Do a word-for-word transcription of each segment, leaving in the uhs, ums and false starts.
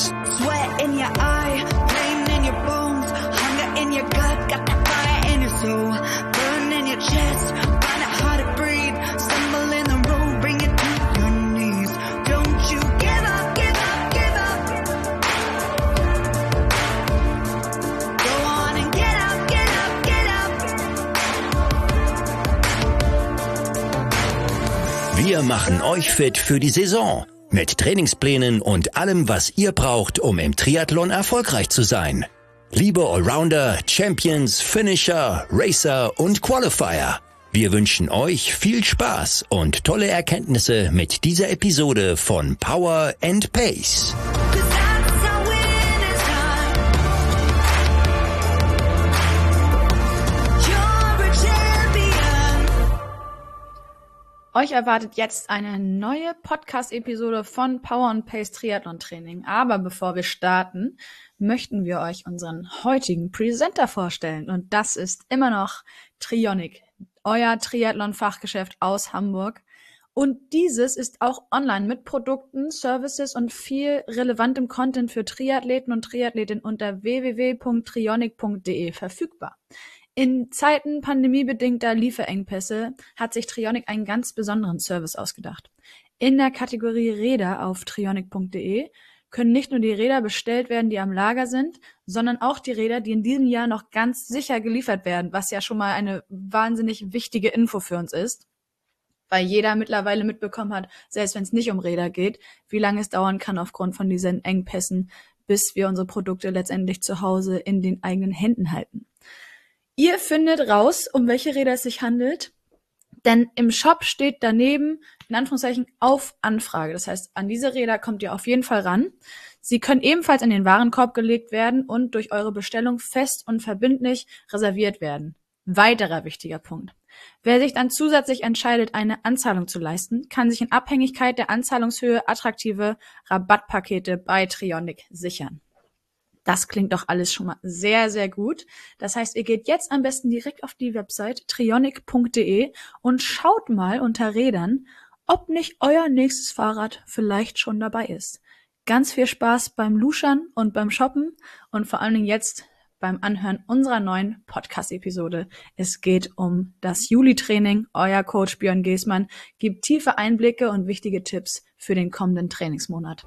Sweat in your eye, pain in your bones, hunger in your gut, got the fire in your soul, burn in your chest, find it hard to breathe, stumble in the road, bring it to your knees. Don't you give up, give up, give up. Go on and get up, get up, get up. Wir machen euch fit für die Saison. Mit Trainingsplänen und allem, was ihr braucht, um im Triathlon erfolgreich zu sein. Liebe Allrounder, Champions, Finisher, Racer und Qualifier. Wir wünschen euch viel Spaß und tolle Erkenntnisse mit dieser Episode von Power and Pace. Euch erwartet jetzt eine neue Podcast-Episode von Power and Pace Triathlon Training. Aber bevor wir starten, möchten wir euch unseren heutigen Presenter vorstellen. Und das ist immer noch Trionic, euer Triathlon-Fachgeschäft aus Hamburg. Und dieses ist auch online mit Produkten, Services und viel relevantem Content für Triathleten und Triathletinnen unter w w w punkt trionic punkt d e verfügbar. In Zeiten pandemiebedingter Lieferengpässe hat sich Trionic einen ganz besonderen Service ausgedacht. In der Kategorie Räder auf trionic punkt d e können nicht nur die Räder bestellt werden, die am Lager sind, sondern auch die Räder, die in diesem Jahr noch ganz sicher geliefert werden, was ja schon mal eine wahnsinnig wichtige Info für uns ist, weil jeder mittlerweile mitbekommen hat, selbst wenn es nicht um Räder geht, wie lange es dauern kann aufgrund von diesen Engpässen, bis wir unsere Produkte letztendlich zu Hause in den eigenen Händen halten. Ihr findet raus, um welche Räder es sich handelt, denn im Shop steht daneben, in Anführungszeichen, auf Anfrage. Das heißt, an diese Räder kommt ihr auf jeden Fall ran. Sie können ebenfalls in den Warenkorb gelegt werden und durch eure Bestellung fest und verbindlich reserviert werden. Weiterer wichtiger Punkt. Wer sich dann zusätzlich entscheidet, eine Anzahlung zu leisten, kann sich in Abhängigkeit der Anzahlungshöhe attraktive Rabattpakete bei Trionic sichern. Das klingt doch alles schon mal sehr, sehr gut. Das heißt, ihr geht jetzt am besten direkt auf die Website trionic punkt d e und schaut mal unter Rädern, ob nicht euer nächstes Fahrrad vielleicht schon dabei ist. Ganz viel Spaß beim Luschern und beim Shoppen und vor allen Dingen jetzt beim Anhören unserer neuen Podcast-Episode. Es geht um das Juli-Training. Euer Coach Björn Geßmann gibt tiefe Einblicke und wichtige Tipps für den kommenden Trainingsmonat.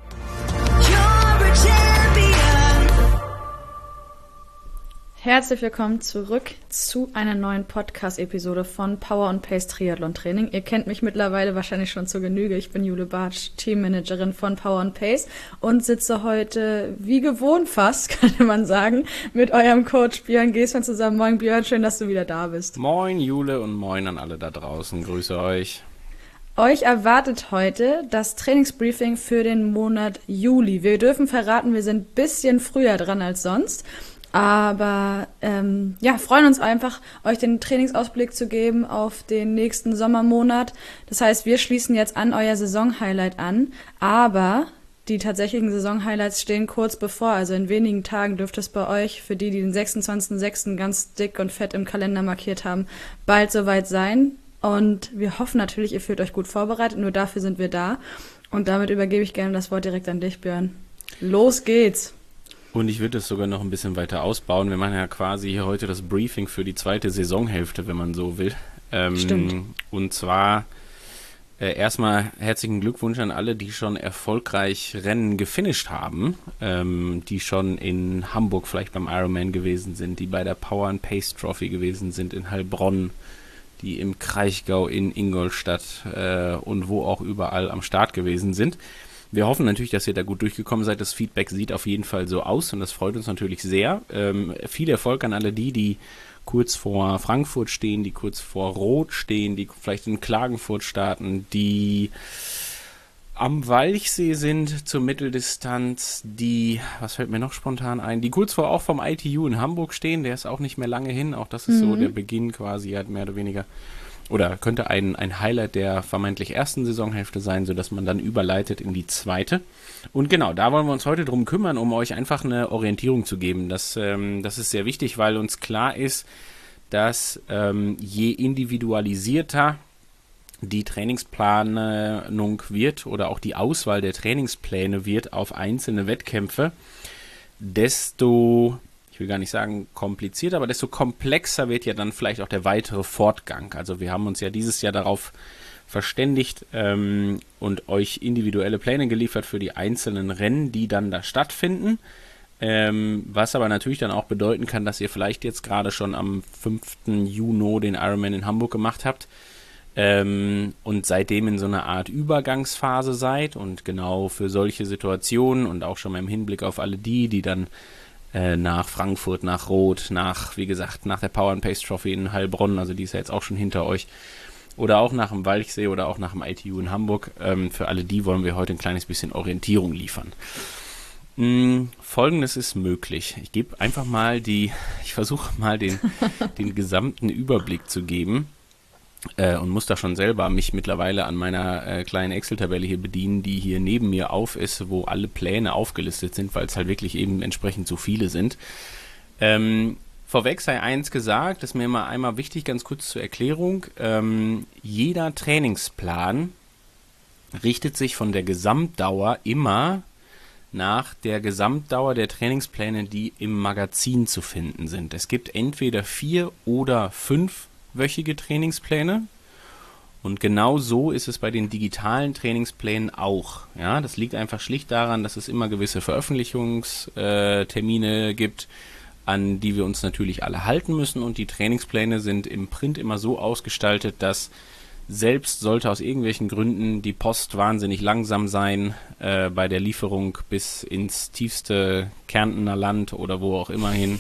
Herzlich willkommen zurück zu einer neuen Podcast-Episode von Power and Pace Triathlon Training. Ihr kennt mich mittlerweile wahrscheinlich schon zur Genüge. Ich bin Jule Bartsch, Teammanagerin von Power and Pace und sitze heute, wie gewohnt fast, kann man sagen, mit eurem Coach Björn Geßmann zusammen. Moin Björn, schön, dass du wieder da bist. Moin Jule und moin an alle da draußen. Grüße euch. Euch erwartet heute das Trainingsbriefing für den Monat Juli. Wir dürfen verraten, wir sind ein bisschen früher dran als sonst. Aber ähm, ja, freuen uns einfach, euch den Trainingsausblick zu geben auf den nächsten Sommermonat. Das heißt, wir schließen jetzt an euer Saisonhighlight an, aber die tatsächlichen Saisonhighlights stehen kurz bevor. Also in wenigen Tagen dürfte es bei euch, für die, die den sechsundzwanzigsten sechsten ganz dick und fett im Kalender markiert haben, bald soweit sein. Und wir hoffen natürlich, ihr fühlt euch gut vorbereitet, nur dafür sind wir da. Und damit übergebe ich gerne das Wort direkt an dich, Björn. Los geht's! Und ich würde es sogar noch ein bisschen weiter ausbauen. Wir machen ja quasi hier heute das Briefing für die zweite Saisonhälfte, wenn man so will. Ähm, Stimmt. Und zwar äh, erstmal herzlichen Glückwunsch an alle, die schon erfolgreich Rennen gefinisht haben, ähm, die schon in Hamburg vielleicht beim Ironman gewesen sind, die bei der Power and Pace Trophy gewesen sind in Heilbronn, die im Kraichgau in Ingolstadt äh, und wo auch überall am Start gewesen sind. Wir hoffen natürlich, dass ihr da gut durchgekommen seid. Das Feedback sieht auf jeden Fall so aus und das freut uns natürlich sehr. Ähm, viel Erfolg an alle die, die kurz vor Frankfurt stehen, die kurz vor Rot stehen, die vielleicht in Klagenfurt starten, die am Walchsee sind zur Mitteldistanz, die, was fällt mir noch spontan ein, die kurz vor auch vom I T U in Hamburg stehen, der ist auch nicht mehr lange hin. Auch das ist mhm. so der Beginn quasi, halt mehr oder weniger. Oder könnte ein, ein Highlight der vermeintlich ersten Saisonhälfte sein, sodass man dann überleitet in die zweite. Und genau, da wollen wir uns heute drum kümmern, um euch einfach eine Orientierung zu geben. Das, ähm, das ist sehr wichtig, weil uns klar ist, dass ähm, je individualisierter die Trainingsplanung wird oder auch die Auswahl der Trainingspläne wird auf einzelne Wettkämpfe, desto, ich will gar nicht sagen komplizierter, aber desto komplexer wird ja dann vielleicht auch der weitere Fortgang. Also wir haben uns ja dieses Jahr darauf verständigt ähm, und euch individuelle Pläne geliefert für die einzelnen Rennen, die dann da stattfinden. Ähm, was aber natürlich dann auch bedeuten kann, dass ihr vielleicht jetzt gerade schon am fünften Juni den Ironman in Hamburg gemacht habt ähm, und seitdem in so einer Art Übergangsphase seid und genau für solche Situationen und auch schon mal im Hinblick auf alle die, die dann äh, nach Frankfurt, nach Roth, nach, wie gesagt, nach der Power and Pace Trophy in Heilbronn, also die ist ja jetzt auch schon hinter euch, oder auch nach dem Walchsee oder auch nach dem I T U in Hamburg, ähm, für alle die wollen wir heute ein kleines bisschen Orientierung liefern. Mm, Folgendes ist möglich. Ich gebe einfach mal die, ich versuche mal den, den gesamten Überblick zu geben äh, und muss da schon selber mich mittlerweile an meiner äh, kleinen Excel-Tabelle hier bedienen, die hier neben mir auf ist, wo alle Pläne aufgelistet sind, weil es halt wirklich eben entsprechend so viele sind. Ähm, Vorweg sei eins gesagt, ist mir mal einmal wichtig, ganz kurz zur Erklärung. Ähm, jeder Trainingsplan richtet sich von der Gesamtdauer immer nach der Gesamtdauer der Trainingspläne, die im Magazin zu finden sind. Es gibt entweder vier- oder fünfwöchige Trainingspläne und genau so ist es bei den digitalen Trainingsplänen auch. Ja, das liegt einfach schlicht daran, dass es immer gewisse Veröffentlichungstermine gibt, an die wir uns natürlich alle halten müssen, und die Trainingspläne sind im Print immer so ausgestaltet, dass selbst sollte aus irgendwelchen Gründen die Post wahnsinnig langsam sein äh, bei der Lieferung bis ins tiefste Kärntner Land oder wo auch immer hin,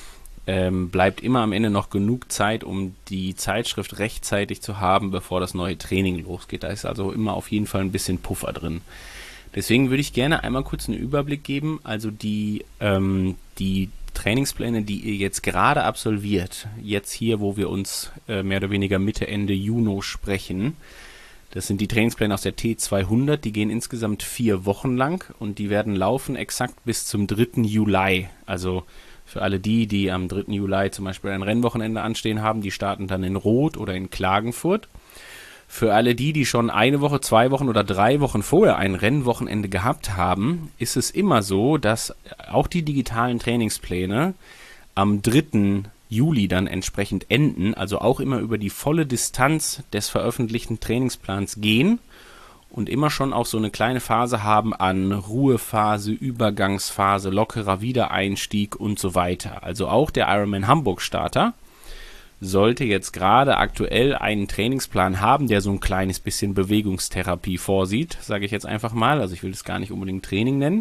ähm, bleibt immer am Ende noch genug Zeit, um die Zeitschrift rechtzeitig zu haben, bevor das neue Training losgeht. Da ist also immer auf jeden Fall ein bisschen Puffer drin. Deswegen würde ich gerne einmal kurz einen Überblick geben. Also die, ähm, die Trainingspläne, die ihr jetzt gerade absolviert, jetzt hier, wo wir uns äh, mehr oder weniger Mitte, Ende Juni sprechen, das sind die Trainingspläne aus der T zweihundert, die gehen insgesamt vier Wochen lang und die werden laufen exakt bis zum dritten Juli. Also für alle die, die am dritten Juli zum Beispiel ein Rennwochenende anstehen haben, die starten dann in Roth oder in Klagenfurt. Für alle die, die schon eine Woche, zwei Wochen oder drei Wochen vorher ein Rennwochenende gehabt haben, ist es immer so, dass auch die digitalen Trainingspläne am dritten Juli dann entsprechend enden, also auch immer über die volle Distanz des veröffentlichten Trainingsplans gehen und immer schon auch so eine kleine Phase haben an Ruhephase, Übergangsphase, lockerer Wiedereinstieg und so weiter. Also auch der Ironman Hamburg Starter sollte jetzt gerade aktuell einen Trainingsplan haben, der so ein kleines bisschen Bewegungstherapie vorsieht, sage ich jetzt einfach mal, also ich will das gar nicht unbedingt Training nennen,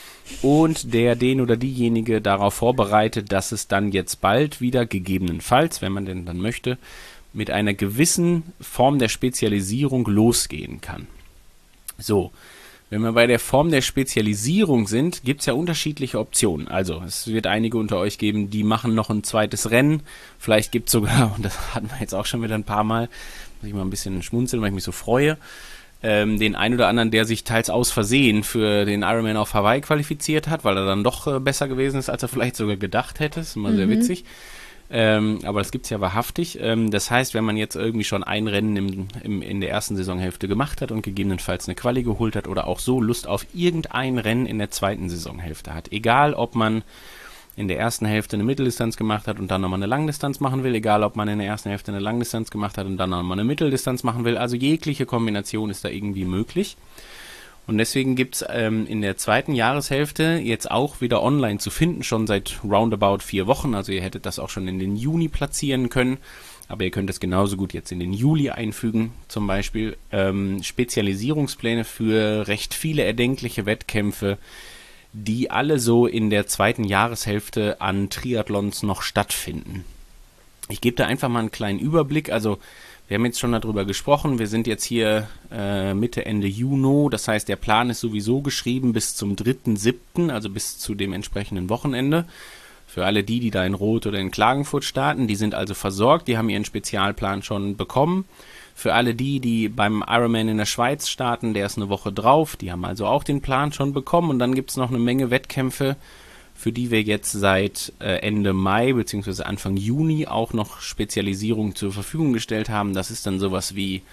und der den oder diejenige darauf vorbereitet, dass es dann jetzt bald wieder, gegebenenfalls, wenn man denn dann möchte, mit einer gewissen Form der Spezialisierung losgehen kann. So, wenn wir bei der Form der Spezialisierung sind, gibt es ja unterschiedliche Optionen. Also es wird einige unter euch geben, die machen noch ein zweites Rennen. Vielleicht gibt es sogar, und das hatten wir jetzt auch schon wieder ein paar Mal, muss ich mal ein bisschen schmunzeln, weil ich mich so freue, ähm, den einen oder anderen, der sich teils aus Versehen für den Ironman auf Hawaii qualifiziert hat, weil er dann doch äh, besser gewesen ist, als er vielleicht sogar gedacht hätte. Das ist immer mhm. sehr witzig. Ähm, aber das gibt es ja wahrhaftig. Ähm, das heißt, wenn man jetzt irgendwie schon ein Rennen im, im, in der ersten Saisonhälfte gemacht hat und gegebenenfalls eine Quali geholt hat oder auch so Lust auf irgendein Rennen in der zweiten Saisonhälfte hat, egal ob man in der ersten Hälfte eine Mitteldistanz gemacht hat und dann nochmal eine Langdistanz machen will, egal ob man in der ersten Hälfte eine Langdistanz gemacht hat und dann nochmal eine Mitteldistanz machen will, also jegliche Kombination ist da irgendwie möglich. Und deswegen gibt es ähm, in der zweiten Jahreshälfte jetzt auch wieder online zu finden, schon seit roundabout vier Wochen. Also ihr hättet das auch schon in den Juni platzieren können, aber ihr könnt es genauso gut jetzt in den Juli einfügen. Zum Beispiel ähm, Spezialisierungspläne für recht viele erdenkliche Wettkämpfe, die alle so in der zweiten Jahreshälfte an Triathlons noch stattfinden. Ich gebe da einfach mal einen kleinen Überblick, also wir haben jetzt schon darüber gesprochen, wir sind jetzt hier äh, Mitte, Ende Juni, das heißt, der Plan ist sowieso geschrieben bis zum dritten siebten, also bis zu dem entsprechenden Wochenende. Für alle die, die da in Roth oder in Klagenfurt starten, die sind also versorgt, die haben ihren Spezialplan schon bekommen. Für alle die, die beim Ironman in der Schweiz starten, der ist eine Woche drauf, die haben also auch den Plan schon bekommen, und dann gibt es noch eine Menge Wettkämpfe, für die wir jetzt seit äh, Ende Mai bzw. Anfang Juni auch noch Spezialisierung zur Verfügung gestellt haben. Das ist dann sowas wie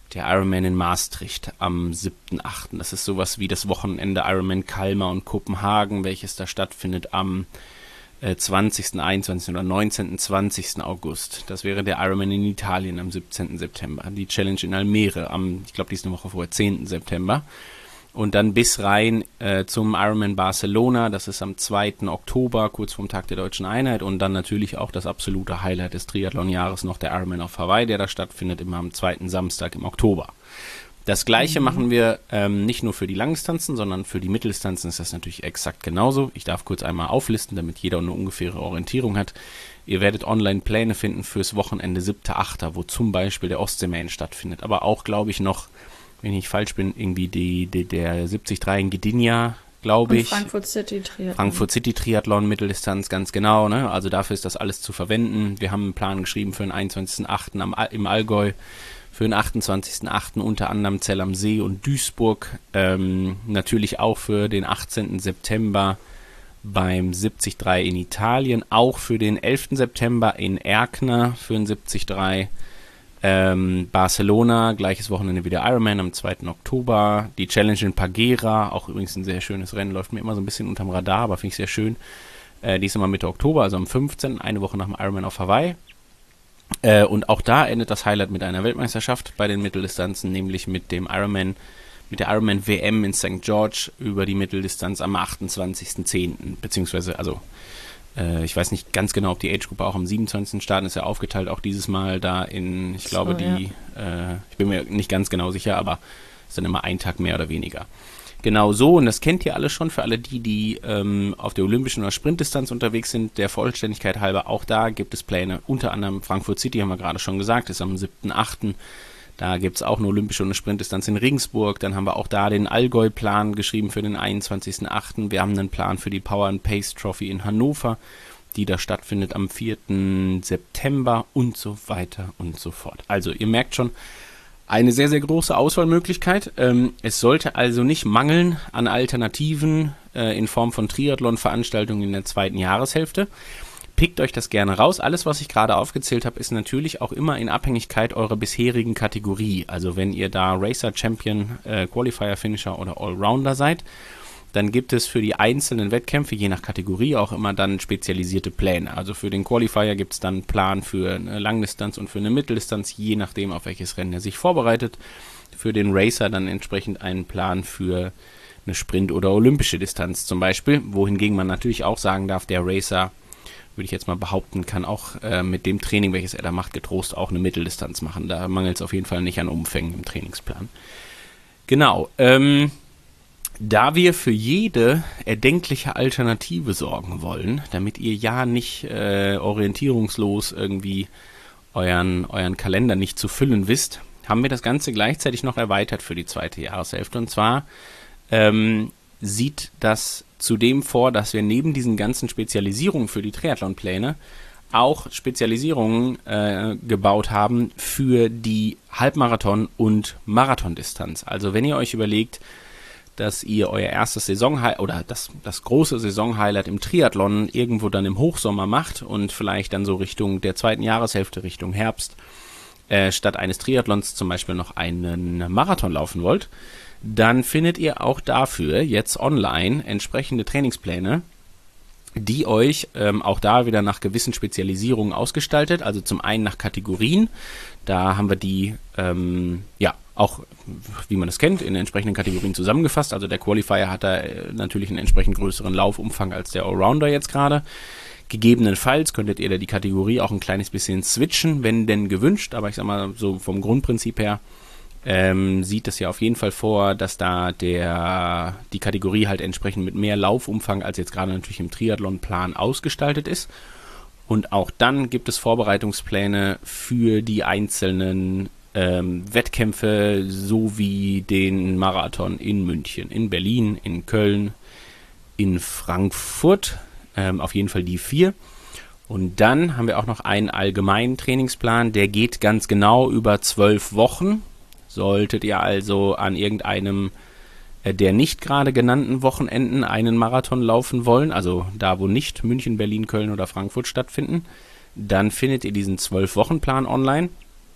der Ironman in Maastricht am siebten achten Das ist sowas wie das Wochenende Ironman Kalmar und Kopenhagen, welches da stattfindet am äh, zwanzigsten, einundzwanzigsten oder neunzehnten, zwanzigsten August. Das wäre der Ironman in Italien am siebzehnten September. Die Challenge in Almere am, ich glaube, die ist eine Woche vorher, zehnten September Und dann bis rein äh, zum Ironman Barcelona, das ist am zweiten Oktober, kurz vorm Tag der Deutschen Einheit. Und dann natürlich auch das absolute Highlight des Triathlon-Jahres noch, der Ironman auf Hawaii, der da stattfindet, immer am zweiten Samstag im Oktober. Das Gleiche mhm. machen wir ähm, nicht nur für die Langdistanzen, sondern für die Mitteldistanzen ist das natürlich exakt genauso. Ich darf kurz einmal auflisten, damit jeder eine ungefähre Orientierung hat. Ihr werdet online Pläne finden fürs Wochenende siebter achter wo zum Beispiel der Ostseeman stattfindet. Aber auch, glaube ich, noch, wenn ich nicht falsch bin, irgendwie die, die, der siebzig drei in Gdynia, glaube ich. Frankfurt City Triathlon. Frankfurt City Triathlon, Mitteldistanz, ganz genau. Ne? Also dafür ist das alles zu verwenden. Wir haben einen Plan geschrieben für den einundzwanzigsten achten am, im Allgäu, für den achtundzwanzigsten achten unter anderem Zell am See und Duisburg. Ähm, natürlich auch für den achtzehnten September beim siebzig drei in Italien. Auch für den elften September in Erkner für den siebzig drei. Ähm, Barcelona, gleiches Wochenende wie der Ironman am zweiten Oktober. Die Challenge in Pagera, auch übrigens ein sehr schönes Rennen, läuft mir immer so ein bisschen unterm Radar, aber finde ich sehr schön. Äh, die ist immer Mitte Oktober, also am fünfzehnten eine Woche nach dem Ironman auf Hawaii. Äh, und auch da endet das Highlight mit einer Weltmeisterschaft bei den Mitteldistanzen, nämlich mit dem Ironman, mit der Ironman W M in Sankt George über die Mitteldistanz am achtundzwanzigsten zehnten Beziehungsweise, also ich weiß nicht ganz genau, ob die Age-Gruppe auch am siebenundzwanzigsten starten, ist ja aufgeteilt auch dieses Mal da in, ich glaube, so, die, ja. äh, ich bin mir nicht ganz genau sicher, aber ist dann immer ein Tag mehr oder weniger. Genau so, und das kennt ihr alle schon, für alle die, die ähm, auf der olympischen oder Sprintdistanz unterwegs sind, der Vollständigkeit halber, auch da gibt es Pläne, unter anderem Frankfurt City, haben wir gerade schon gesagt, ist am siebten achten Da gibt es auch eine olympische und eine Sprintdistanz in Regensburg. Dann haben wir auch da den Allgäu-Plan geschrieben für den einundzwanzigsten achten Wir haben einen Plan für die Power and Pace Trophy in Hannover, die da stattfindet am vierten September und so weiter und so fort. Also ihr merkt schon, eine sehr, sehr große Auswahlmöglichkeit. Ähm, es sollte also nicht mangeln an Alternativen äh, in Form von Triathlon-Veranstaltungen in der zweiten Jahreshälfte. Pickt euch das gerne raus. Alles, was ich gerade aufgezählt habe, ist natürlich auch immer in Abhängigkeit eurer bisherigen Kategorie. Also wenn ihr da Racer, Champion, äh, Qualifier, Finisher oder Allrounder seid, dann gibt es für die einzelnen Wettkämpfe, je nach Kategorie, auch immer dann spezialisierte Pläne. Also für den Qualifier gibt es dann einen Plan für eine Langdistanz und für eine Mitteldistanz, je nachdem, auf welches Rennen er sich vorbereitet. Für den Racer dann entsprechend einen Plan für eine Sprint- oder olympische Distanz zum Beispiel. Wohingegen man natürlich auch sagen darf, der Racer, würde ich jetzt mal behaupten, kann auch äh, mit dem Training, welches er da macht, getrost auch eine Mitteldistanz machen. Da mangelt es auf jeden Fall nicht an Umfängen im Trainingsplan. Genau, ähm, da wir für jede erdenkliche Alternative sorgen wollen, damit ihr ja nicht äh, orientierungslos irgendwie euren, euren Kalender nicht zu füllen wisst, haben wir das Ganze gleichzeitig noch erweitert für die zweite Jahreshälfte. Und zwar ähm, sieht das zudem vor, dass wir neben diesen ganzen Spezialisierungen für die Triathlon-Pläne auch Spezialisierungen äh, gebaut haben für die Halbmarathon- und Marathondistanz. Also wenn ihr euch überlegt, dass ihr euer erstes Saison oder das, das große Saisonhighlight im Triathlon irgendwo dann im Hochsommer macht und vielleicht dann so Richtung der zweiten Jahreshälfte, Richtung Herbst, äh, statt eines Triathlons zum Beispiel noch einen Marathon laufen wollt, dann findet ihr auch dafür jetzt online entsprechende Trainingspläne, die euch ähm, auch da wieder nach gewissen Spezialisierungen ausgestaltet. Also zum einen nach Kategorien. Da haben wir die, ähm, ja, auch, wie man das kennt, in entsprechenden Kategorien zusammengefasst. Also der Qualifier hat da äh, natürlich einen entsprechend größeren Laufumfang als der Allrounder jetzt gerade. Gegebenenfalls könntet ihr da die Kategorie auch ein kleines bisschen switchen, wenn denn gewünscht. Aber ich sag mal, so vom Grundprinzip her Ähm, sieht es ja auf jeden Fall vor, dass da der die Kategorie halt entsprechend mit mehr Laufumfang als jetzt gerade natürlich im Triathlon-Plan ausgestaltet ist. Und auch dann gibt es Vorbereitungspläne für die einzelnen ähm, Wettkämpfe sowie den Marathon in München, in Berlin, in Köln, in Frankfurt, ähm, auf jeden Fall die vier. Und dann haben wir auch noch einen allgemeinen Trainingsplan, der geht ganz genau über zwölf Wochen. Solltet ihr also an irgendeinem äh, der nicht gerade genannten Wochenenden einen Marathon laufen wollen, also da, wo nicht München, Berlin, Köln oder Frankfurt stattfinden, dann findet ihr diesen zwölf Wochen Plan online.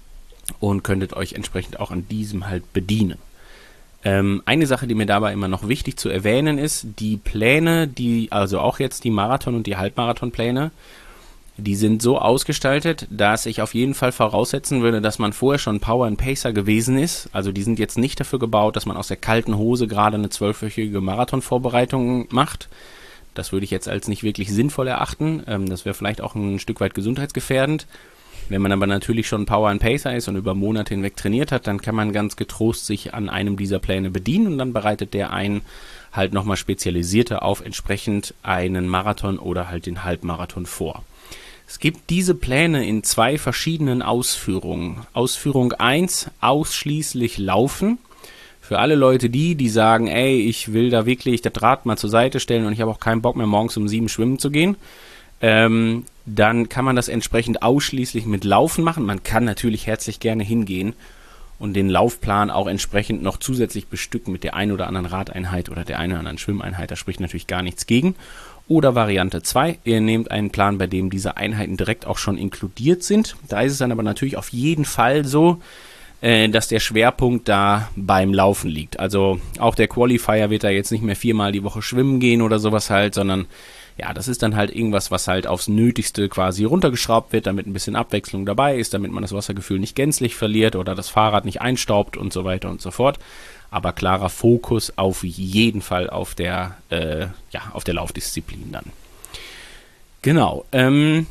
und könntet euch entsprechend auch an diesem halt bedienen. Ähm, eine Sache, die mir dabei immer noch wichtig zu erwähnen ist, die Pläne, die, also auch jetzt die Marathon- und die Halbmarathonpläne, die sind so ausgestaltet, dass ich auf jeden Fall voraussetzen würde, dass man vorher schon Power and Pacer gewesen ist. Also die sind jetzt nicht dafür gebaut, dass man aus der kalten Hose gerade eine zwölfwöchige Marathonvorbereitung macht. Das würde ich jetzt als nicht wirklich sinnvoll erachten. Ähm, das wäre vielleicht auch ein Stück weit gesundheitsgefährdend. Wenn man aber natürlich schon Power and Pacer ist und über Monate hinweg trainiert hat, dann kann man ganz getrost sich an einem dieser Pläne bedienen und dann bereitet der einen halt nochmal spezialisierter auf entsprechend einen Marathon oder halt den Halbmarathon vor. Es gibt diese Pläne in zwei verschiedenen Ausführungen. Ausführung eins, ausschließlich Laufen. Für alle Leute die, die sagen, ey, ich will da wirklich das Rad mal zur Seite stellen und ich habe auch keinen Bock mehr morgens um sieben schwimmen zu gehen. Ähm, dann kann man das entsprechend ausschließlich mit Laufen machen. Man kann natürlich herzlich gerne hingehen und den Laufplan auch entsprechend noch zusätzlich bestücken mit der einen oder anderen Radeinheit oder der einen oder anderen Schwimmeinheit. Da spricht natürlich gar nichts gegen. Oder Variante zwei, ihr nehmt einen Plan, bei dem diese Einheiten direkt auch schon inkludiert sind. Da ist es dann aber natürlich auf jeden Fall so, äh, dass der Schwerpunkt da beim Laufen liegt. Also auch der Qualifier wird da jetzt nicht mehr viermal die Woche schwimmen gehen oder sowas halt, sondern ja, das ist dann halt irgendwas, was halt aufs Nötigste quasi runtergeschraubt wird, damit ein bisschen Abwechslung dabei ist, damit man das Wassergefühl nicht gänzlich verliert oder das Fahrrad nicht einstaubt und so weiter und so fort. Aber klarer Fokus auf jeden Fall auf der, äh, ja, auf der Laufdisziplin dann. Genau. Ähm,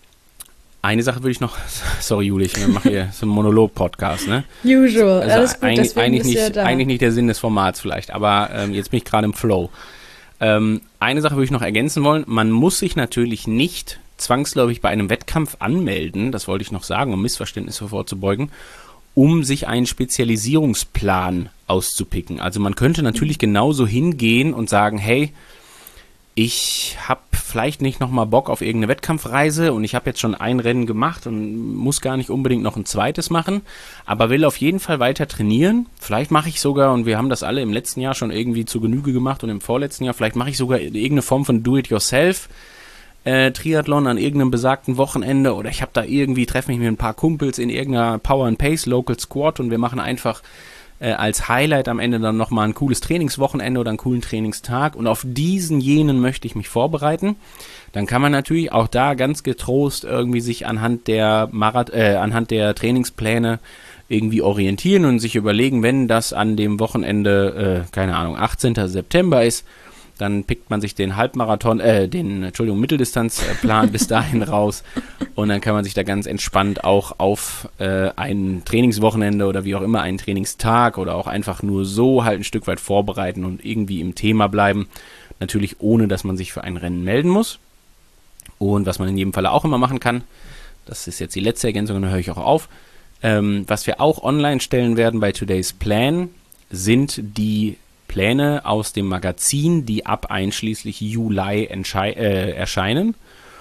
eine Sache würde ich noch, sorry Juli, ich mache hier so einen Monolog-Podcast, ne? Usual, also alles gut, eigentlich, deswegen eigentlich ist nicht, ja da. eigentlich nicht der Sinn des Formats vielleicht, aber ähm, jetzt bin ich gerade im Flow. Ähm, eine Sache würde ich noch ergänzen wollen, man muss sich natürlich nicht zwangsläufig bei einem Wettkampf anmelden, das wollte ich noch sagen, um Missverständnisse vorzubeugen, um sich einen Spezialisierungsplan auszupicken. Also man könnte natürlich genauso hingehen und sagen, hey, ich habe vielleicht nicht nochmal Bock auf irgendeine Wettkampfreise und ich habe jetzt schon ein Rennen gemacht und muss gar nicht unbedingt noch ein zweites machen, aber will auf jeden Fall weiter trainieren. Vielleicht mache ich sogar, und wir haben das alle im letzten Jahr schon irgendwie zu Genüge gemacht und im vorletzten Jahr, vielleicht mache ich sogar irgendeine Form von Do-it-yourself Äh, Triathlon an irgendeinem besagten Wochenende oder ich habe da irgendwie, treffe mich mit ein paar Kumpels in irgendeiner Power and Pace Local Squad und wir machen einfach äh, als Highlight am Ende dann nochmal ein cooles Trainingswochenende oder einen coolen Trainingstag und auf diesen jenen möchte ich mich vorbereiten. Dann kann man natürlich auch da ganz getrost irgendwie sich anhand der Marath- äh, anhand der Trainingspläne irgendwie orientieren und sich überlegen, wenn das an dem Wochenende, äh, keine Ahnung, achtzehnten September ist, dann pickt man sich den Halbmarathon, äh, den, Entschuldigung, Mitteldistanzplan bis dahin raus und dann kann man sich da ganz entspannt auch auf äh, ein Trainingswochenende oder wie auch immer einen Trainingstag oder auch einfach nur so halt ein Stück weit vorbereiten und irgendwie im Thema bleiben. Natürlich ohne, dass man sich für ein Rennen melden muss. Und was man in jedem Falle auch immer machen kann, das ist jetzt die letzte Ergänzung und dann höre ich auch auf, ähm, was wir auch online stellen werden bei Today's Plan, sind die Pläne aus dem Magazin, die ab einschließlich Juli entschei- äh, erscheinen.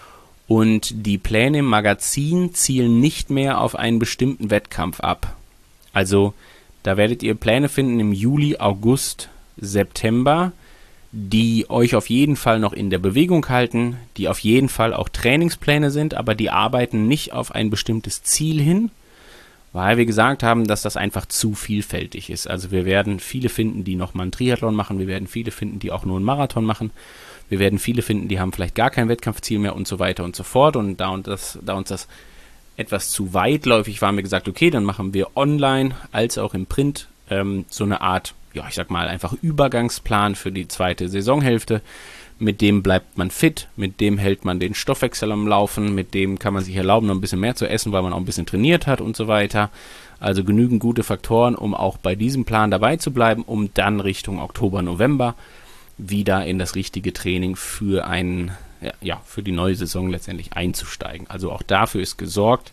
Und die Pläne im Magazin zielen nicht mehr auf einen bestimmten Wettkampf ab. Also da werdet ihr Pläne finden im Juli, August, September, die euch auf jeden Fall noch in der Bewegung halten, die auf jeden Fall auch Trainingspläne sind, aber die arbeiten nicht auf ein bestimmtes Ziel hin, weil wir gesagt haben, dass das einfach zu vielfältig ist. Also wir werden viele finden, die nochmal einen Triathlon machen, wir werden viele finden, die auch nur einen Marathon machen, wir werden viele finden, die haben vielleicht gar kein Wettkampfziel mehr und so weiter und so fort. Und da, und das, da uns das etwas zu weitläufig war, haben wir gesagt, okay, dann machen wir online als auch im Print ähm, so eine Art, ja, ich sag mal, einfach Übergangsplan für die zweite Saisonhälfte. Mit dem bleibt man fit, mit dem hält man den Stoffwechsel am Laufen, mit dem kann man sich erlauben, noch ein bisschen mehr zu essen, weil man auch ein bisschen trainiert hat und so weiter. Also genügend gute Faktoren, um auch bei diesem Plan dabei zu bleiben, um dann Richtung Oktober, November wieder in das richtige Training für einen, ja, ja, für die neue Saison letztendlich einzusteigen. Also auch dafür ist gesorgt.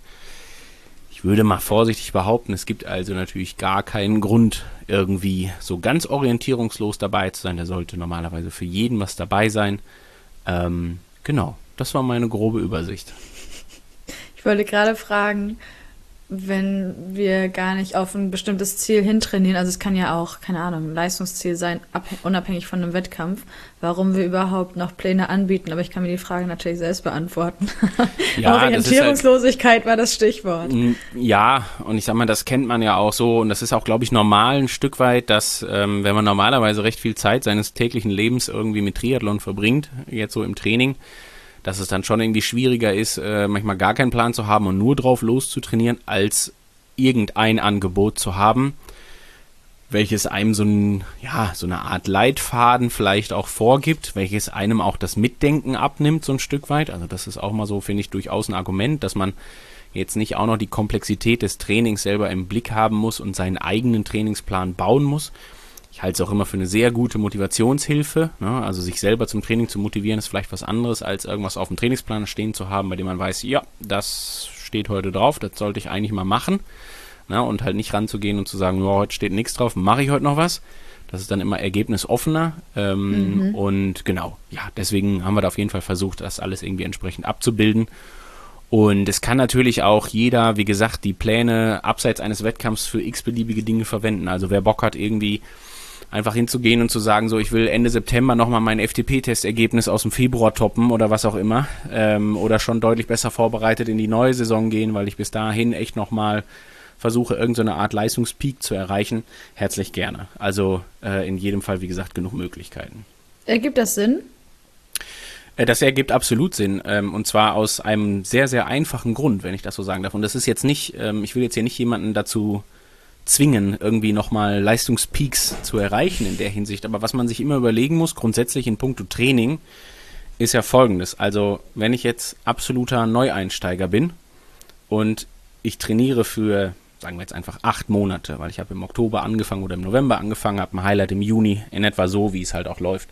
Ich würde mal vorsichtig behaupten, es gibt also natürlich gar keinen Grund, irgendwie so ganz orientierungslos dabei zu sein. Da sollte normalerweise für jeden was dabei sein. Ähm, genau, das war meine grobe Übersicht. Ich wollte gerade fragen, wenn wir gar nicht auf ein bestimmtes Ziel hintrainieren? Also es kann ja auch, keine Ahnung, ein Leistungsziel sein, unabhängig von einem Wettkampf, warum wir überhaupt noch Pläne anbieten. Aber ich kann mir die Frage natürlich selbst beantworten. Ja, Orientierungslosigkeit halt, war das Stichwort. Ja, und ich sag mal, das kennt man ja auch so und das ist auch, glaube ich, normal ein Stück weit, dass ähm, wenn man normalerweise recht viel Zeit seines täglichen Lebens irgendwie mit Triathlon verbringt, jetzt so im Training, dass es dann schon irgendwie schwieriger ist, äh, manchmal gar keinen Plan zu haben und nur drauf loszutrainieren, als irgendein Angebot zu haben, welches einem so, ein, ja, so eine Art Leitfaden vielleicht auch vorgibt, welches einem auch das Mitdenken abnimmt, so ein Stück weit. Also das ist auch mal so, finde ich, durchaus ein Argument, dass man jetzt nicht auch noch die Komplexität des Trainings selber im Blick haben muss und seinen eigenen Trainingsplan bauen muss. Ich halte es auch immer für eine sehr gute Motivationshilfe. Ne? Also sich selber zum Training zu motivieren, ist vielleicht was anderes, als irgendwas auf dem Trainingsplan stehen zu haben, bei dem man weiß, ja, das steht heute drauf, das sollte ich eigentlich mal machen. Ne? Und halt nicht ranzugehen und zu sagen, oh, heute steht nichts drauf, mache ich heute noch was. Das ist dann immer ergebnisoffener. Ähm, mhm. Und genau, ja, deswegen haben wir da auf jeden Fall versucht, das alles irgendwie entsprechend abzubilden. Und es kann natürlich auch jeder, wie gesagt, die Pläne abseits eines Wettkampfs für x-beliebige Dinge verwenden. Also wer Bock hat, irgendwie einfach hinzugehen und zu sagen, so ich will Ende September nochmal mein F T P-Testergebnis aus dem Februar toppen oder was auch immer. Ähm, oder schon deutlich besser vorbereitet in die neue Saison gehen, weil ich bis dahin echt nochmal versuche, irgendeine Art Leistungspeak zu erreichen. Herzlich gerne. Also äh, in jedem Fall, wie gesagt, genug Möglichkeiten. Ergibt das Sinn? Das ergibt absolut Sinn, ähm, und zwar aus einem sehr, sehr einfachen Grund, wenn ich das so sagen darf. Und das ist jetzt nicht, ähm, ich will jetzt hier nicht jemanden dazu zwingen, irgendwie nochmal Leistungspeaks zu erreichen in der Hinsicht. Aber was man sich immer überlegen muss, grundsätzlich in puncto Training, ist ja Folgendes. Also wenn ich jetzt absoluter Neueinsteiger bin und ich trainiere für, sagen wir jetzt einfach acht Monate, weil ich habe im Oktober angefangen oder im November angefangen, habe ein Highlight im Juni, in etwa so, wie es halt auch läuft.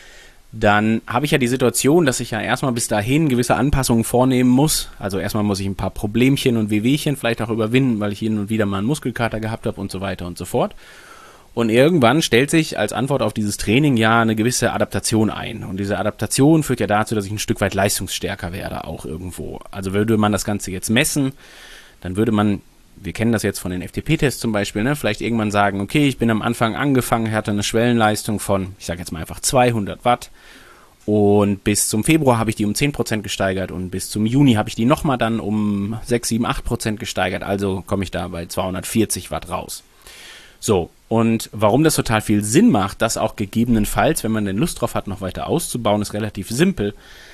Dann habe ich ja die Situation, dass ich ja erstmal bis dahin gewisse Anpassungen vornehmen muss. Also erstmal muss ich ein paar Problemchen und Wehwehchen vielleicht auch überwinden, weil ich hin und wieder mal einen Muskelkater gehabt habe und so weiter und so fort. Und irgendwann stellt sich als Antwort auf dieses Training ja eine gewisse Adaptation ein. Und diese Adaptation führt ja dazu, dass ich ein Stück weit leistungsstärker werde auch irgendwo. Also würde man das Ganze jetzt messen, dann würde man, wir kennen das jetzt von den F T P-Tests zum Beispiel, ne, vielleicht irgendwann sagen, okay, ich bin am Anfang angefangen, hatte eine Schwellenleistung von, ich sage jetzt mal einfach zweihundert Watt und bis zum Februar habe ich die um zehn Prozent gesteigert und bis zum Juni habe ich die nochmal dann um sechs, sieben, acht Prozent gesteigert, also komme ich da bei zweihundertvierzig Watt raus. So, und warum das total viel Sinn macht, das auch gegebenenfalls, wenn man denn Lust drauf hat, noch weiter auszubauen, ist relativ simpel,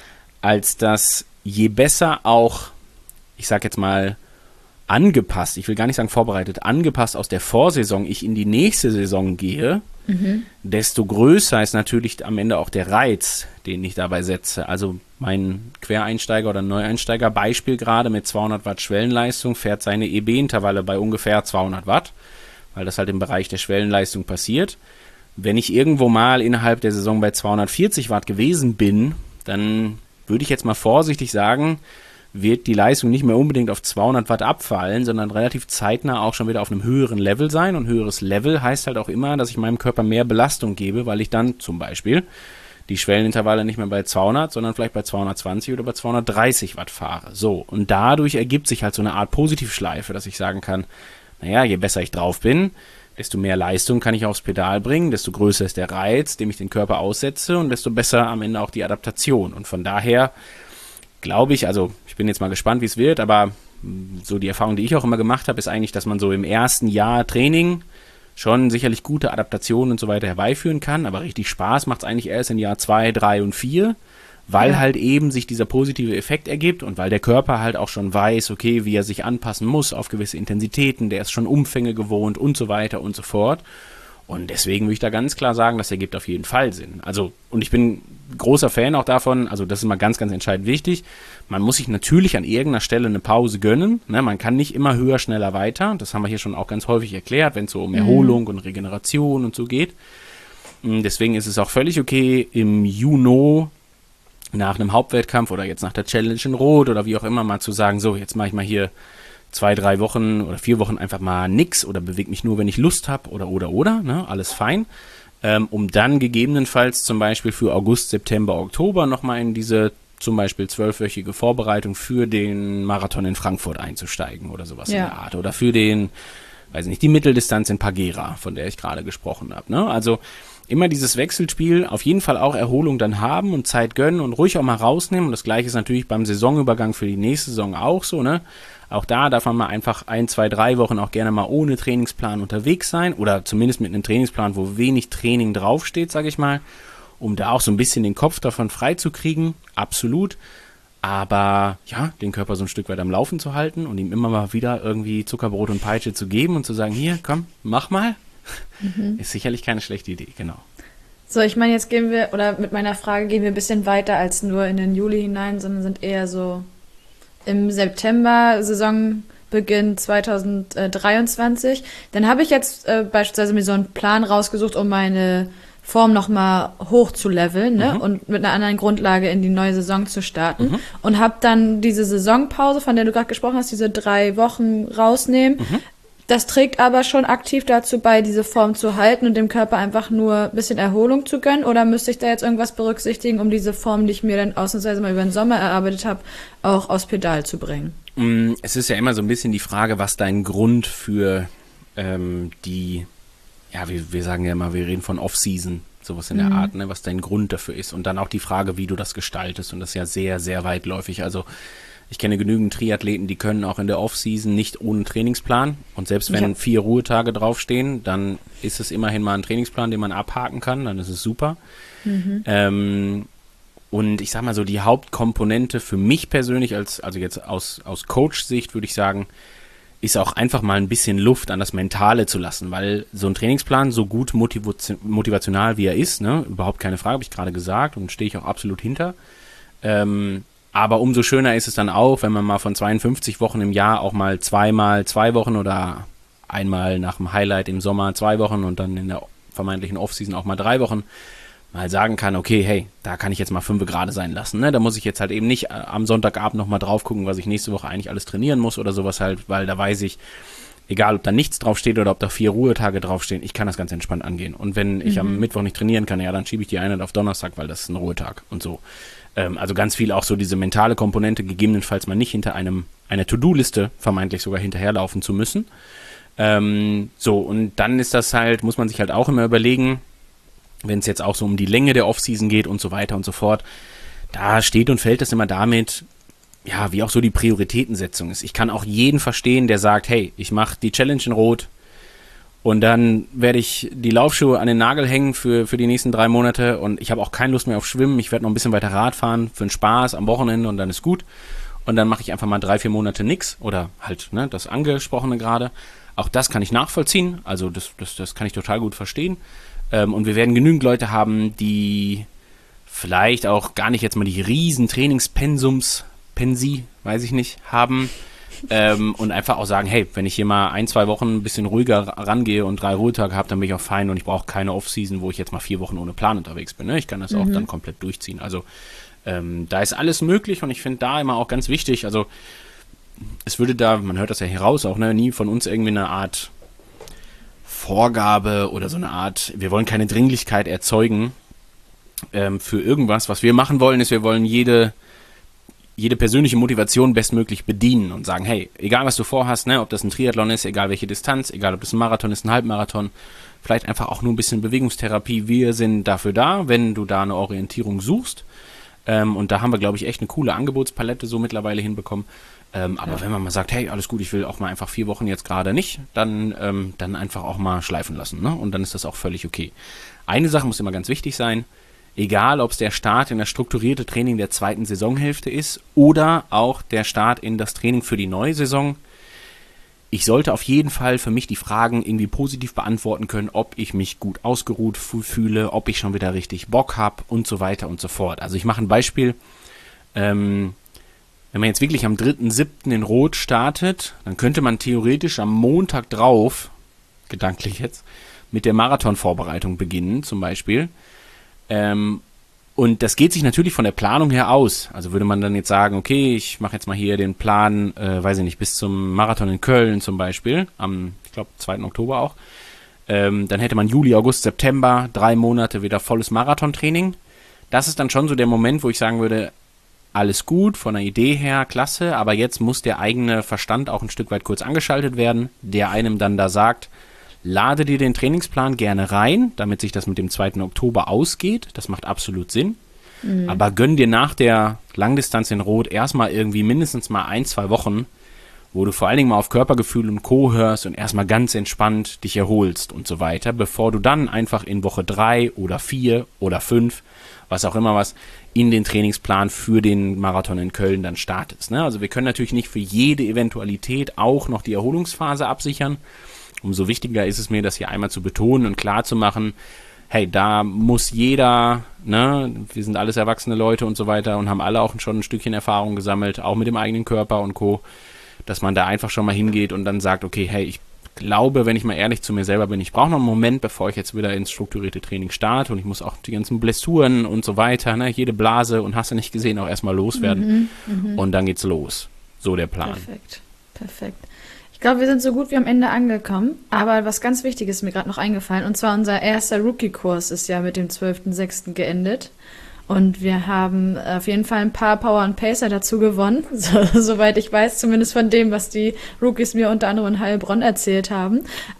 als dass je besser auch, ich sage jetzt mal, angepasst, ich will gar nicht sagen vorbereitet, angepasst aus der Vorsaison ich in die nächste Saison gehe, mhm. desto größer ist natürlich am Ende auch der Reiz, den ich dabei setze. Also mein Quereinsteiger oder Neueinsteiger Beispiel gerade mit zweihundert Watt Schwellenleistung fährt seine E B-Intervalle bei ungefähr zweihundert Watt, weil das halt im Bereich der Schwellenleistung passiert. Wenn ich irgendwo mal innerhalb der Saison bei zweihundertvierzig Watt gewesen bin, dann würde ich jetzt mal vorsichtig sagen, wird die Leistung nicht mehr unbedingt auf zweihundert Watt abfallen, sondern relativ zeitnah auch schon wieder auf einem höheren Level sein. Und höheres Level heißt halt auch immer, dass ich meinem Körper mehr Belastung gebe, weil ich dann zum Beispiel die Schwellenintervalle nicht mehr bei zweihundert, sondern vielleicht bei zweihundertzwanzig oder bei zweihundertdreißig Watt fahre. So, und dadurch ergibt sich halt so eine Art Positivschleife, dass ich sagen kann, naja, je besser ich drauf bin, desto mehr Leistung kann ich aufs Pedal bringen, desto größer ist der Reiz, dem ich den Körper aussetze und desto besser am Ende auch die Adaptation. Und von daher glaube ich, also ich bin jetzt mal gespannt, wie es wird, aber so die Erfahrung, die ich auch immer gemacht habe, ist eigentlich, dass man so im ersten Jahr Training schon sicherlich gute Adaptionen und so weiter herbeiführen kann, aber richtig Spaß macht es eigentlich erst in Jahr zwei, drei und vier, weil ja. halt eben sich dieser positive Effekt ergibt und weil der Körper halt auch schon weiß, okay, wie er sich anpassen muss auf gewisse Intensitäten, der ist schon Umfänge gewohnt und so weiter und so fort. Und deswegen würde ich da ganz klar sagen, das ergibt auf jeden Fall Sinn. Also, und ich bin großer Fan auch davon, also das ist mal ganz, ganz entscheidend wichtig, man muss sich natürlich an irgendeiner Stelle eine Pause gönnen, ne? Man kann nicht immer höher, schneller, weiter, das haben wir hier schon auch ganz häufig erklärt, wenn es so um Erholung mhm. und Regeneration und so geht. Deswegen ist es auch völlig okay, im Juni nach einem Hauptwettkampf oder jetzt nach der Challenge in Rot oder wie auch immer mal zu sagen, so, jetzt mache ich mal hier zwei, drei Wochen oder vier Wochen einfach mal nix oder bewege mich nur, wenn ich Lust habe oder, oder, oder, ne, alles fein, ähm, um dann gegebenenfalls zum Beispiel für August, September, Oktober nochmal in diese zum Beispiel zwölfwöchige Vorbereitung für den Marathon in Frankfurt einzusteigen oder sowas Ja. in der Art. Oder für den, weiß nicht, die Mitteldistanz in Pagera, von der ich gerade gesprochen habe. Ne? Also immer dieses Wechselspiel, auf jeden Fall auch Erholung dann haben und Zeit gönnen und ruhig auch mal rausnehmen. Und das Gleiche ist natürlich beim Saisonübergang für die nächste Saison auch so, ne? Auch da darf man mal einfach ein, zwei, drei Wochen auch gerne mal ohne Trainingsplan unterwegs sein oder zumindest mit einem Trainingsplan, wo wenig Training draufsteht, sage ich mal, um da auch so ein bisschen den Kopf davon frei zu kriegen, absolut. Aber ja, den Körper so ein Stück weit am Laufen zu halten und ihm immer mal wieder irgendwie Zuckerbrot und Peitsche zu geben und zu sagen, hier, komm, mach mal, mhm. ist sicherlich keine schlechte Idee, genau. So, ich meine, jetzt gehen wir, oder mit meiner Frage gehen wir ein bisschen weiter als nur in den Juli hinein, sondern sind eher so im September, Saisonbeginn zwanzig dreiundzwanzig. Dann habe ich jetzt äh, beispielsweise mir so einen Plan rausgesucht, um meine Form nochmal hoch zu leveln, ne? Mhm. Und mit einer anderen Grundlage in die neue Saison zu starten. Mhm. Und habe dann diese Saisonpause, von der du gerade gesprochen hast, diese drei Wochen rausnehmen. Mhm. Das trägt aber schon aktiv dazu bei, diese Form zu halten und dem Körper einfach nur ein bisschen Erholung zu gönnen? Oder müsste ich da jetzt irgendwas berücksichtigen, um diese Form, die ich mir dann ausnahmsweise mal über den Sommer erarbeitet habe, auch aufs Pedal zu bringen? Es ist ja immer so ein bisschen die Frage, was dein Grund für ähm, die, ja, wir, wir sagen ja immer, wir reden von Off-Season, sowas in der mhm. Art, ne, was dein Grund dafür ist. Und dann auch die Frage, wie du das gestaltest. Und das ist ja sehr, sehr weitläufig. Also ich kenne genügend Triathleten, die können auch in der Off-Season nicht ohne Trainingsplan. Und selbst wenn ja. vier Ruhetage draufstehen, dann ist es immerhin mal ein Trainingsplan, den man abhaken kann. Dann ist es super. Mhm. Ähm, und ich sag mal so, die Hauptkomponente für mich persönlich, als also jetzt aus, aus Coach-Sicht, würde ich sagen, ist auch einfach mal ein bisschen Luft an das Mentale zu lassen. Weil so ein Trainingsplan, so gut motivation- motivational wie er ist, ne, überhaupt keine Frage, habe ich gerade gesagt und stehe ich auch absolut hinter, ähm, aber umso schöner ist es dann auch, wenn man mal von zweiundfünfzig Wochen im Jahr auch mal zweimal zwei Wochen oder einmal nach dem Highlight im Sommer zwei Wochen und dann in der vermeintlichen Offseason auch mal drei Wochen mal sagen kann, okay, hey, da kann ich jetzt mal fünf gerade sein lassen. Ne? Da muss ich jetzt halt eben nicht am Sonntagabend nochmal drauf gucken, was ich nächste Woche eigentlich alles trainieren muss oder sowas halt, weil da weiß ich, egal ob da nichts draufsteht oder ob da vier Ruhetage draufstehen, ich kann das ganz entspannt angehen. Und wenn ich mhm. am Mittwoch nicht trainieren kann, ja, dann schiebe ich die Einheit auf Donnerstag, weil das ist ein Ruhetag und so. Also ganz viel auch so diese mentale Komponente, gegebenenfalls mal nicht hinter einem einer To-Do-Liste vermeintlich sogar hinterherlaufen zu müssen. Ähm, so, und dann ist das halt, muss man sich halt auch immer überlegen, wenn es jetzt auch so um die Länge der Off-Season geht und so weiter und so fort, da steht und fällt das immer damit, ja, wie auch so die Prioritätensetzung ist. Ich kann auch jeden verstehen, der sagt, hey, ich mache die Challenge in Rot, und dann werde ich die Laufschuhe an den Nagel hängen für, für die nächsten drei Monate und ich habe auch keine Lust mehr auf Schwimmen. Ich werde noch ein bisschen weiter Rad fahren für den Spaß am Wochenende und dann ist gut. Und dann mache ich einfach mal drei, vier Monate nix oder halt ne, das Angesprochene gerade. Auch das kann ich nachvollziehen. Also das, das, das kann ich total gut verstehen. Ähm, und wir werden genügend Leute haben, die vielleicht auch gar nicht jetzt mal die riesen Trainingspensums, Pensi, weiß ich nicht, haben. Ähm, und einfach auch sagen, hey, wenn ich hier mal ein, zwei Wochen ein bisschen ruhiger rangehe und drei Ruhetage habe, dann bin ich auch fein und ich brauche keine Off-Season, wo ich jetzt mal vier Wochen ohne Plan unterwegs bin. Ne? Ich kann das mhm. auch dann komplett durchziehen. Also ähm, da ist alles möglich und ich finde da immer auch ganz wichtig, also es würde da, man hört das ja hier raus, auch ne, nie von uns irgendwie eine Art Vorgabe oder so eine Art, wir wollen keine Dringlichkeit erzeugen ähm, für irgendwas. Was wir machen wollen, ist, wir wollen jede jede persönliche Motivation bestmöglich bedienen und sagen, hey, egal was du vorhast, ne, ob das ein Triathlon ist, egal welche Distanz, egal ob das ein Marathon ist, ein Halbmarathon, vielleicht einfach auch nur ein bisschen Bewegungstherapie, wir sind dafür da, wenn du da eine Orientierung suchst. Ähm, und da haben wir, glaube ich, echt eine coole Angebotspalette so mittlerweile hinbekommen. Ähm, aber ja. wenn man mal sagt, hey, alles gut, ich will auch mal einfach vier Wochen jetzt gerade nicht, dann, ähm, dann einfach auch mal schleifen lassen, ne? Und dann ist das auch völlig okay. Eine Sache muss immer ganz wichtig sein, egal, ob es der Start in das strukturierte Training der zweiten Saisonhälfte ist oder auch der Start in das Training für die neue Saison. Ich sollte auf jeden Fall für mich die Fragen irgendwie positiv beantworten können, ob ich mich gut ausgeruht fühle, ob ich schon wieder richtig Bock habe und so weiter und so fort. Also ich mache ein Beispiel. Ähm, wenn man jetzt wirklich am dritten siebten in Rot startet, dann könnte man theoretisch am Montag drauf, gedanklich jetzt, mit der Marathonvorbereitung beginnen zum Beispiel. Ähm, und das geht sich natürlich von der Planung her aus. Also würde man dann jetzt sagen, okay, ich mache jetzt mal hier den Plan, äh, weiß ich nicht, bis zum Marathon in Köln zum Beispiel, am, ich glaube, zweiten Oktober auch. Ähm, dann hätte man Juli, August, September, drei Monate wieder volles Marathontraining. Das ist dann schon so der Moment, wo ich sagen würde, alles gut, von der Idee her, klasse, aber jetzt muss der eigene Verstand auch ein Stück weit kurz angeschaltet werden, der einem dann da sagt, lade dir den Trainingsplan gerne rein, damit sich das mit dem zweiten Oktober ausgeht, das macht absolut Sinn, mhm. aber gönn dir nach der Langdistanz in Rot erstmal irgendwie mindestens mal ein, zwei Wochen, wo du vor allen Dingen mal auf Körpergefühl und Co. hörst und erstmal ganz entspannt dich erholst und so weiter, bevor du dann einfach in Woche drei oder vier oder fünf, was auch immer was, in den Trainingsplan für den Marathon in Köln dann startest. Ne? Also wir können natürlich nicht für jede Eventualität auch noch die Erholungsphase absichern. Umso wichtiger ist es mir, das hier einmal zu betonen und klar zu machen, hey, da muss jeder, ne, wir sind alles erwachsene Leute und so weiter und haben alle auch schon ein Stückchen Erfahrung gesammelt, auch mit dem eigenen Körper und Co., dass man da einfach schon mal hingeht und dann sagt, okay, hey, ich glaube, wenn ich mal ehrlich zu mir selber bin, ich brauche noch einen Moment, bevor ich jetzt wieder ins strukturierte Training starte und ich muss auch die ganzen Blessuren und so weiter, ne, jede Blase und hast du nicht gesehen, auch erstmal loswerden mhm, und dann geht's los. So der Plan. Perfekt, perfekt. Ich glaube, wir sind so gut wie am Ende angekommen, aber was ganz Wichtiges ist mir gerade noch eingefallen und zwar unser erster Rookie-Kurs ist ja mit dem zwölften sechsten geendet. Und wir haben auf jeden Fall ein paar Power und Pacer dazu gewonnen, so, soweit ich weiß, zumindest von dem, was die Rookies mir unter anderem in Heilbronn erzählt haben.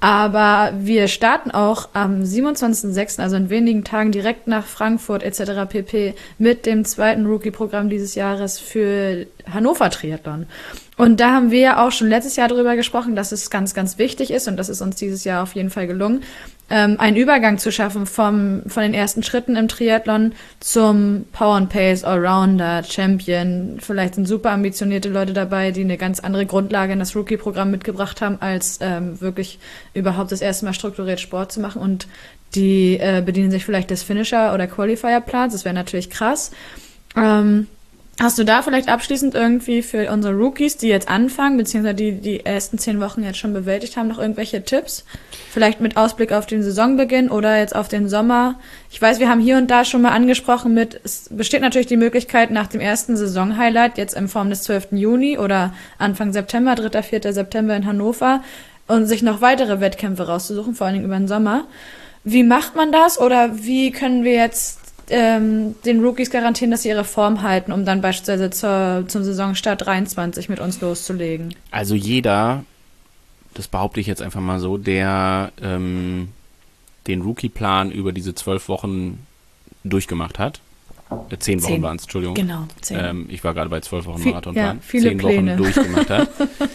Aber wir starten auch am siebenundzwanzigsten sechsten, also in wenigen Tagen direkt nach Frankfurt et cetera pp. Mit dem zweiten Rookie-Programm dieses Jahres für Hannover Triathlon. Und da haben wir ja auch schon letztes Jahr drüber gesprochen, dass es ganz, ganz wichtig ist und das ist uns dieses Jahr auf jeden Fall gelungen, ähm, einen Übergang zu schaffen vom, von den ersten Schritten im Triathlon zum Power and Pace, Allrounder, Champion. Vielleicht sind super ambitionierte Leute dabei, die eine ganz andere Grundlage in das Rookie-Programm mitgebracht haben, als ähm, wirklich überhaupt das erste Mal strukturiert Sport zu machen und die äh, bedienen sich vielleicht des Finisher- oder Qualifier-Plans. Das wäre natürlich krass. Ähm, Hast du da vielleicht abschließend irgendwie für unsere Rookies, die jetzt anfangen, beziehungsweise die die ersten zehn Wochen jetzt schon bewältigt haben, noch irgendwelche Tipps? Vielleicht mit Ausblick auf den Saisonbeginn oder jetzt auf den Sommer. Ich weiß, wir haben hier und da schon mal angesprochen mit, es besteht natürlich die Möglichkeit nach dem ersten Saisonhighlight, jetzt in Form des zwölften Juni oder Anfang September, dritter, vierter September in Hannover, und sich noch weitere Wettkämpfe rauszusuchen, vor allen Dingen über den Sommer. Wie macht man das oder wie können wir jetzt ähm, den Rookies garantieren, dass sie ihre Form halten, um dann beispielsweise zur, zum Saisonstart dreiundzwanzig mit uns loszulegen? Also jeder, das behaupte ich jetzt einfach mal so, der ähm, den Rookie-Plan über diese zwölf Wochen durchgemacht hat, äh, zehn Wochen Zehn. waren es, Entschuldigung. Genau, zehn. Ähm, ich war gerade bei zwölf Wochen Viel- Marathonplan. ja, viele zehn Pläne. Wochen durchgemacht hat.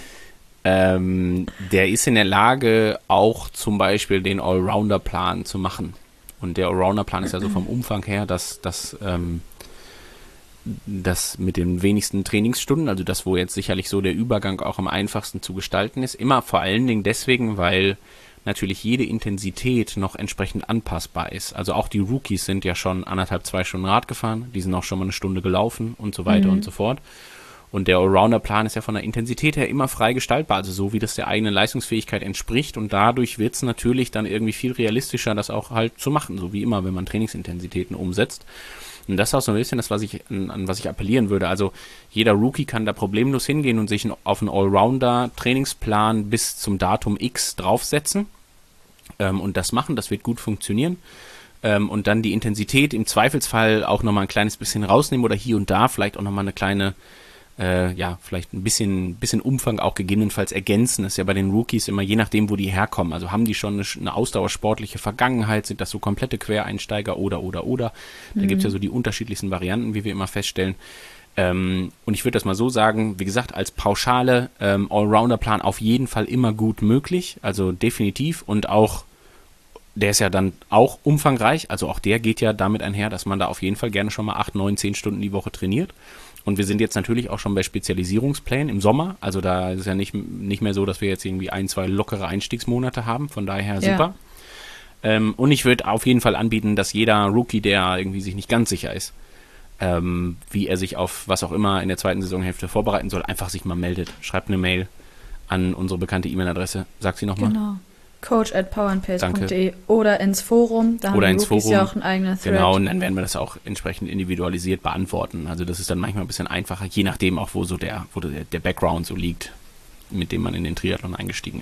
ähm, der ist in der Lage, auch zum Beispiel den Allrounder-Plan zu machen. Und der Allrounder-Plan ist ja so vom Umfang her, dass das ähm, das mit den wenigsten Trainingsstunden, also das, wo jetzt sicherlich so der Übergang auch am einfachsten zu gestalten ist, immer vor allen Dingen deswegen, weil natürlich jede Intensität noch entsprechend anpassbar ist. Also auch die Rookies sind ja schon anderthalb, zwei Stunden Rad gefahren, die sind auch schon mal eine Stunde gelaufen und so weiter Mhm. und so fort. Und der Allrounder-Plan ist ja von der Intensität her immer frei gestaltbar, also so wie das der eigenen Leistungsfähigkeit entspricht, und dadurch wird es natürlich dann irgendwie viel realistischer, das auch halt zu machen, so wie immer, wenn man Trainingsintensitäten umsetzt. Und das ist auch so ein bisschen das, was ich, an, an was ich appellieren würde. Also jeder Rookie kann da problemlos hingehen und sich ein, auf einen Allrounder-Trainingsplan bis zum Datum X draufsetzen ähm, und das machen, das wird gut funktionieren. Ähm, und dann die Intensität im Zweifelsfall auch nochmal ein kleines bisschen rausnehmen oder hier und da vielleicht auch nochmal eine kleine Äh, ja, vielleicht ein bisschen, bisschen Umfang auch gegebenenfalls ergänzen. Das ist ja bei den Rookies immer je nachdem, wo die herkommen. Also haben die schon eine, eine ausdauersportliche Vergangenheit, sind das so komplette Quereinsteiger oder, oder, oder. Da Mhm. gibt es ja so die unterschiedlichsten Varianten, wie wir immer feststellen. Ähm, und ich würde das mal so sagen, wie gesagt, als pauschale ähm, Allrounder-Plan auf jeden Fall immer gut möglich, also definitiv, und auch der ist ja dann auch umfangreich, also auch der geht ja damit einher, dass man da auf jeden Fall gerne schon mal acht, neun, zehn Stunden die Woche trainiert. Und wir sind jetzt natürlich auch schon bei Spezialisierungsplänen im Sommer. Also da ist es ja nicht, nicht mehr so, dass wir jetzt irgendwie ein, zwei lockere Einstiegsmonate haben. Von daher super. Ja. Ähm, und ich würde auf jeden Fall anbieten, dass jeder Rookie, der irgendwie sich nicht ganz sicher ist, ähm, wie er sich auf was auch immer in der zweiten Saisonhälfte vorbereiten soll, einfach sich mal meldet. Schreibt eine Mail an unsere bekannte E-Mail-Adresse. Sag sie nochmal. Genau. coach at powerandpace punkt de oder ins Forum. Da Oder haben die ins Rookies Forum. ja auch einen eigenen Thread. Genau, und dann werden wir das auch entsprechend individualisiert beantworten. Also das ist dann manchmal ein bisschen einfacher, je nachdem auch, wo so der, wo der, der Background so liegt, mit dem man in den Triathlon eingestiegen ist.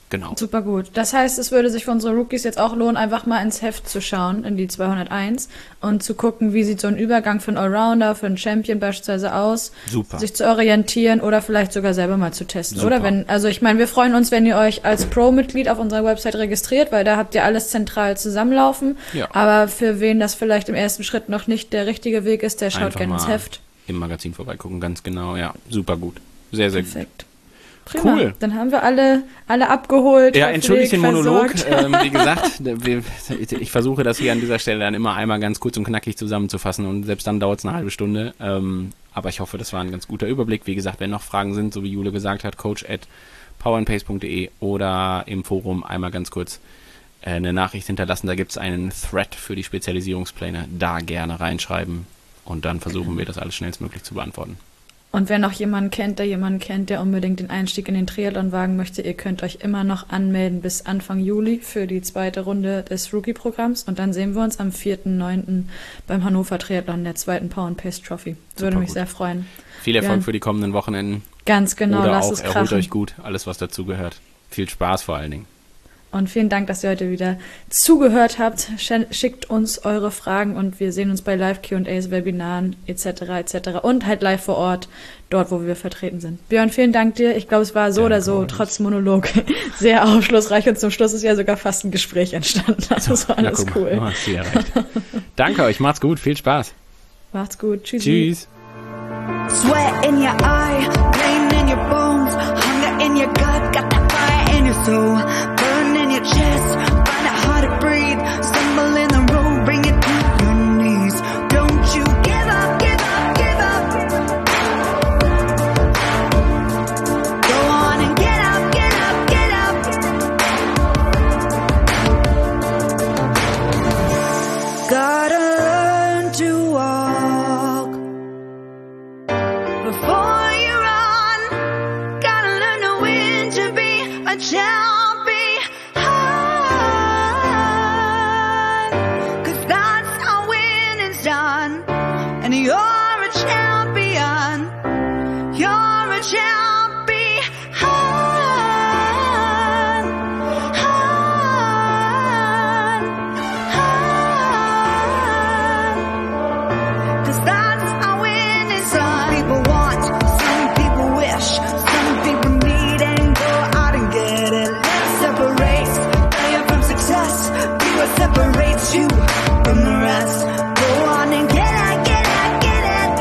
Genau. Super gut. Das heißt, es würde sich für unsere Rookies jetzt auch lohnen, einfach mal ins Heft zu schauen, in die zweihunderteins und zu gucken, wie sieht so ein Übergang für einen Allrounder, für einen Champion beispielsweise aus. Super. Sich zu orientieren oder vielleicht sogar selber mal zu testen. Super. Oder wenn, also ich meine, wir freuen uns, wenn ihr euch als Pro-Mitglied auf unserer Website registriert, weil da habt ihr alles zentral zusammenlaufen. Ja. Aber für wen das vielleicht im ersten Schritt noch nicht der richtige Weg ist, der schaut Einfach gerne ins mal Heft. im Magazin vorbeigucken, ganz genau. Ja, super gut. Sehr, sehr Perfekt. gut. Prima. Cool. Dann haben wir alle, alle abgeholt. Ja, verpflegt, entschuldigt den Monolog. versorgt. Ähm, wie gesagt, wir, ich versuche das hier an dieser Stelle dann immer einmal ganz kurz und knackig zusammenzufassen und selbst dann dauert es eine halbe Stunde. Ähm, aber ich hoffe, das war ein ganz guter Überblick. Wie gesagt, wenn noch Fragen sind, so wie Jule gesagt hat, coach at powerandpace punkt de oder im Forum einmal ganz kurz äh, eine Nachricht hinterlassen. Da gibt es einen Thread für die Spezialisierungspläne. Da gerne reinschreiben und dann versuchen wir das alles schnellstmöglich zu beantworten. Und wer noch jemanden kennt, der jemanden kennt, der unbedingt den Einstieg in den Triathlon wagen möchte, ihr könnt euch immer noch anmelden bis Anfang Juli für die zweite Runde des Rookie-Programms. Und dann sehen wir uns am vierten neunten beim Hannover Triathlon, der zweiten Power and Pace Trophy. Würde mich gut. sehr freuen. Viel Erfolg Ja. für die kommenden Wochenenden. Ganz genau, Oder lasst auch es erholt krachen. euch gut, alles was dazugehört. Viel Spaß vor allen Dingen. Und vielen Dank, dass ihr heute wieder zugehört habt. Sch- Schickt uns eure Fragen und wir sehen uns bei Live-Q und A's, Webinaren et cetera et cetera und halt live vor Ort, dort, wo wir vertreten sind. Björn, vielen Dank dir. Ich glaube, es war so Danke oder so, euch. trotz Monolog, sehr aufschlussreich und zum Schluss ist ja sogar fast ein Gespräch entstanden. Also das war Na, alles guck mal, cool. du hast sie erreicht. Danke euch, macht's gut, viel Spaß. Macht's gut. Tschüssi. Tschüss. Sweat in your eye, pain in your bones, hunger in your gut, got that fire in your soul, burn in your chest, find it hard to breathe, stumble in the road, bring it to your knees. Don't you give up, give up, give up. Go on and get up, get up, get up. Gotta learn to walk before you run, gotta learn to win to be a champion. Cause that's how winning's done. And you're a champion. You're a champion. Cause that's how winning's done. People want, some people wish, some people need and go out and get it. Let's separate failure from success. Be what separates you from the rest. Go on and get it, get it, get it.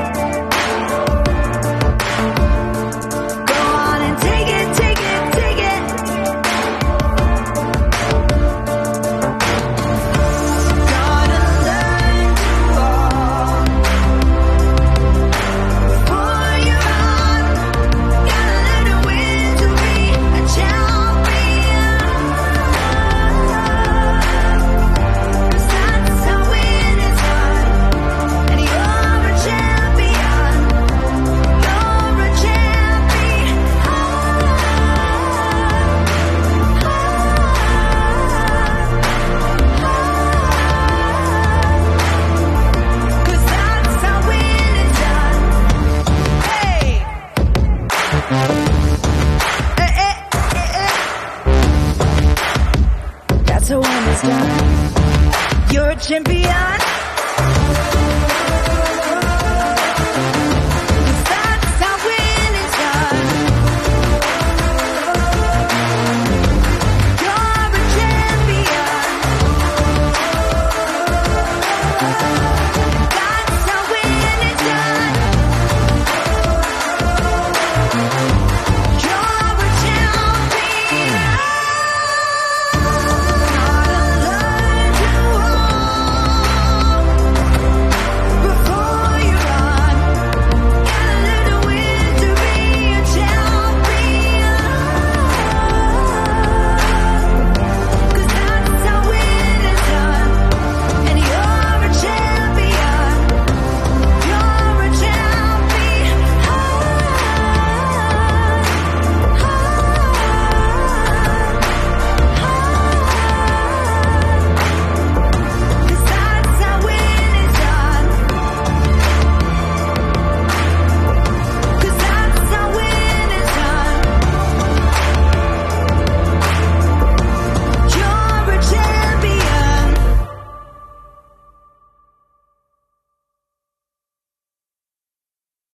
Go on and take it, take it, take it. Gotta learn to walk before you run. Gotta learn to win to be a champion. Cause that's how winning's done. And you're a champion. You're a champion. Cause that's how winning's done. Hey! Eh, eh, eh, eh. That's how winning's done. You're a champion.